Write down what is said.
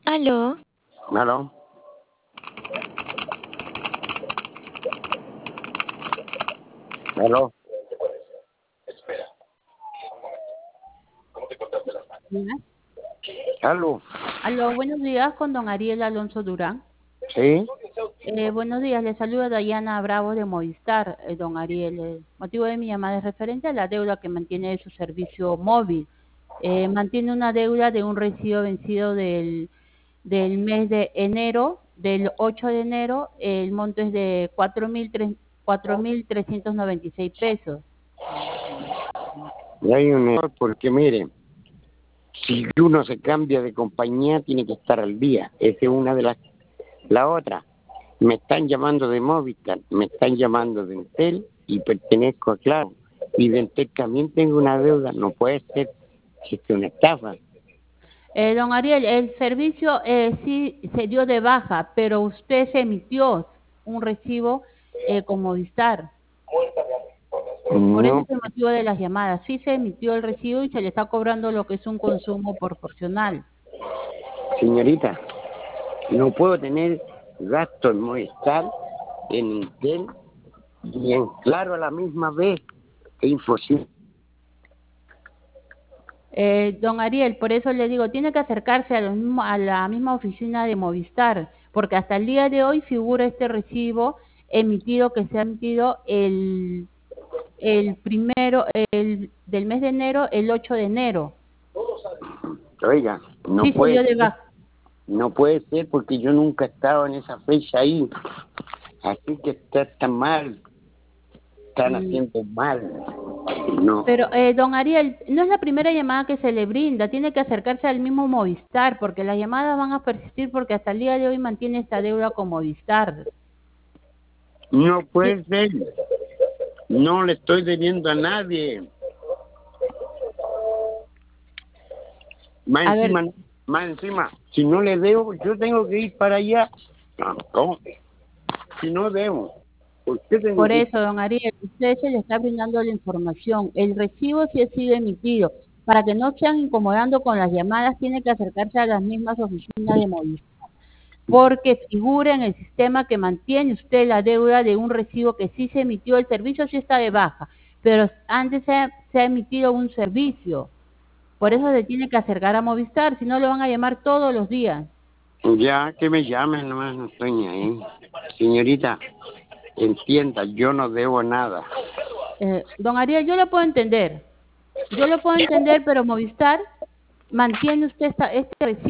Aló, ¿Aló? ¿Aló? Días. ¿Aló? Aló, buenos días con don Ariel Alonso Durán. ¿Sí? Buenos días, le saluda Dayana Bravo de Movistar, don Ariel. El motivo de mi llamada es referente a la deuda que mantiene de su servicio móvil. Mantiene una deuda de un recibo vencido del mes de enero, del 8 de enero, el monto es de 4.396 pesos. Y hay un error porque, mire, si uno se cambia de compañía, tiene que estar al día. Esa es una de las... La otra, me están llamando de Movistar, me están llamando de Entel y pertenezco a Claro. Y de Entel también tengo una deuda, no puede ser que es una estafa. Don Ariel, el servicio sí se dio de baja, pero usted se emitió un recibo con Movistar. Por eso No, es el motivo de las llamadas. Sí se emitió el recibo y se le está cobrando lo que es un consumo proporcional. señorita, no puedo tener gasto en Movistar, en Entel y en Claro a la misma vez. Es imposible. Don Ariel, por eso le digo, tiene que acercarse a la misma oficina de Movistar, porque hasta el día de hoy figura este recibo emitido que se ha emitido el primero del mes de enero, el 8 de enero. Oiga, Sí se dio de baja. no puede ser porque yo nunca he estado en esa fecha ahí. Así que está mal, están haciendo mal. No, Pero, don Ariel, no es la primera llamada que se le brinda, tiene que acercarse al mismo Movistar, porque las llamadas van a persistir porque hasta el día de hoy mantiene esta deuda con Movistar. no puede ser. No le estoy debiendo a nadie. A ver, Más encima, si no le debo, yo tengo que ir para allá. No, si no debo, ¿por qué tengo por que ir? eso, don Ariel, usted se le está brindando la información. El recibo sí ha sido emitido. Para que no sean incomodando con las llamadas, tiene que acercarse a las mismas oficinas de Movistar, porque figura en el sistema que mantiene usted la deuda de un recibo que sí se emitió, el servicio sí está de baja, pero antes se ha emitido un servicio. Por eso se tiene que acercar a Movistar, si no lo van a llamar todos los días. Ya que me llamen, nomás no estoy ni ahí. Señorita, entienda, yo no debo nada. Don Ariel, yo lo puedo entender, pero Movistar mantiene usted este recibo.